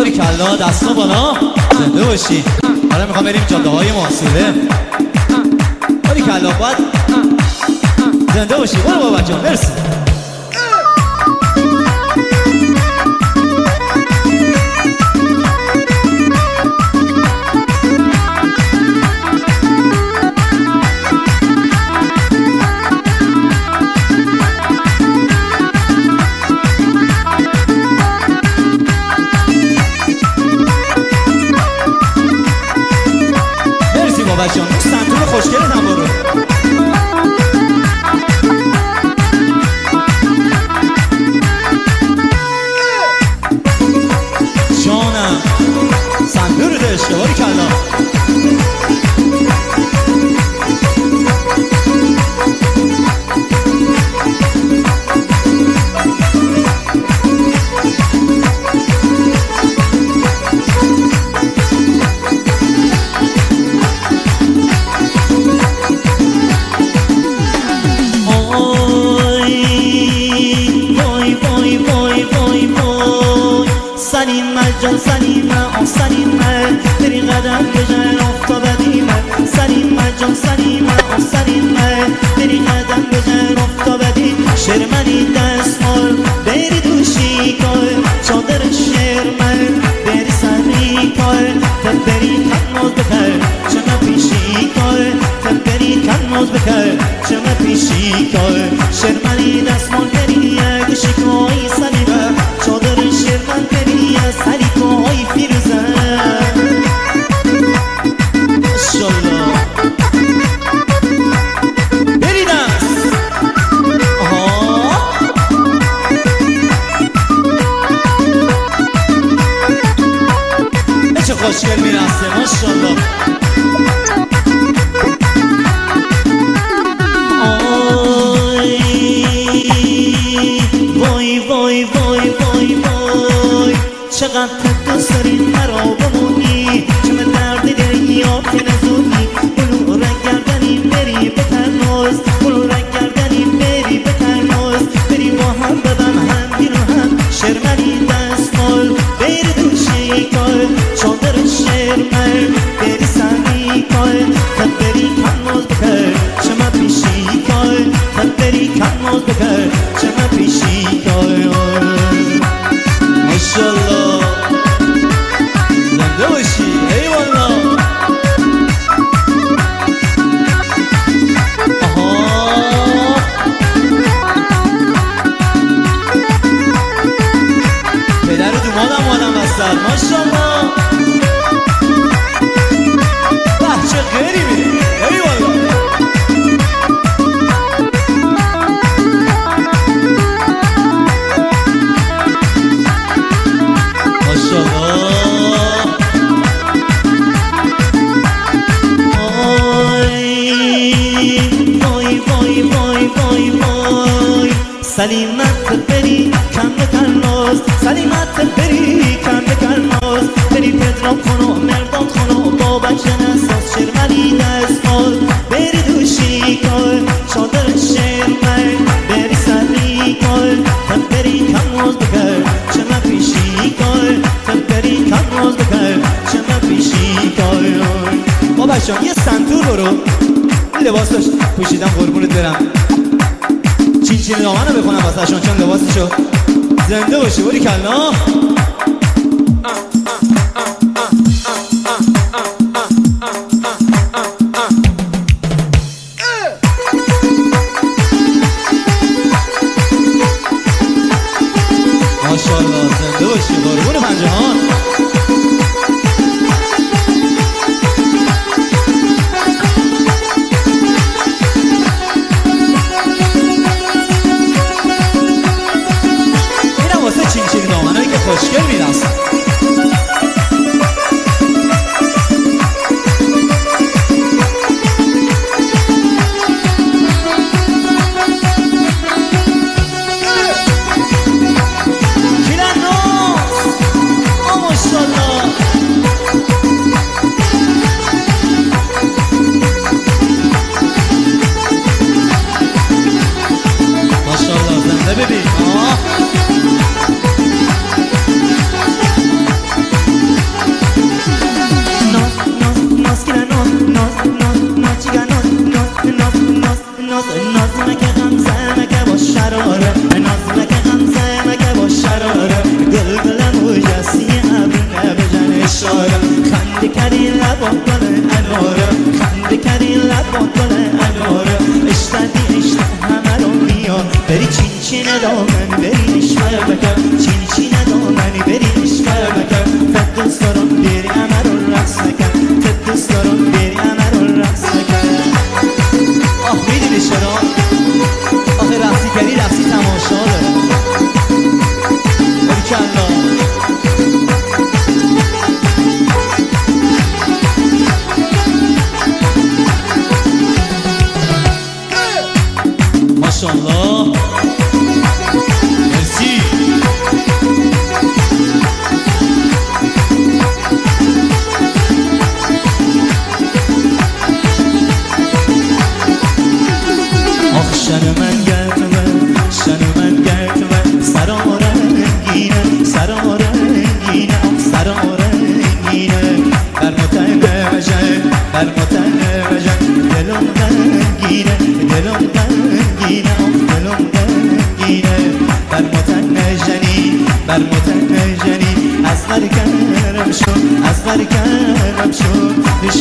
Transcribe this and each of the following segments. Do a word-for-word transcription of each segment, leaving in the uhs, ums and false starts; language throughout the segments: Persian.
باریکلا دستا بالا زنده باشی. حالا میخوام بریم جاده های معاصره. باریکلا باید زنده باشی. برو بابا جان مرسی. بچه‌ها اون سنتور خوشگلت هم برو. جانم سنتور رو داشته باریکلا. جان سلیمه آن سلیمه بری قدم بجن افتابدیمه سلیمه جان سلیمه آن سلیمه بری قدم بجن افتابدی شرمنی دستمال بری دوشی کار چادر شرمن بری سری کار تن بری کنماز بکر چمه پیشی کار تن بری کنماز بکر چمه پیشی کار شرمنی دستمال بری دوشی کاری سلیمه چادر شرمن بری سری های فیروزه ماشالله بری دست. آها چه خوشگل میرسه ماشالله. وای وای وای وای وای چقدر دوست داری مرا بمونی چمه درد داری یا که نزونی بلو رنگ گردنی بری به تناز بلو رنگ گردنی بری به تناز بری با هم بدن هم گیر و هم شرمنی دستمال بری دوشی کار چادر شرمن بری سری کار تن بری کنماز بکر چمه پیشی کار تن بری کنماز بکر چمه پیشی کار ماشالله زنده باشی. ای والا آها پدر و دومادم مادم بستر ماشالله. بچه غیری میری. ای والا سلیمت بری کم بکن ناز سلیمت بری کم بکن ناز بری پدرام خانو مردان خانو با بچن اساس شرمنی دستمال بری دوشی کار چادر شرمن بری سری کار تن بری کنماز بکر چمه پیشی کار تن بری کنماز بکر چمه پیشی کار. با بچه یه سنتور برو لباس داشت پوشیدم قربونت برم چین چین نامنو بخونم واسه شون چون لباسشو زنده باشی باریکلا. ماشالله زنده باشی قربون پنجهان. خوشگل میرسن. ماشالله زنده ببین. آه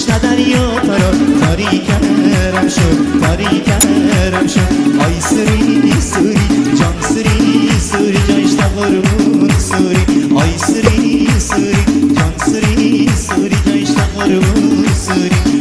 تشنه دریا ترا تاری کرم شد تاری کرم شد آی سوری سوری جان سوری سوری جایشتا قربون سوری آی سوری سوری جان سوری سوری جایشتا قربون سوری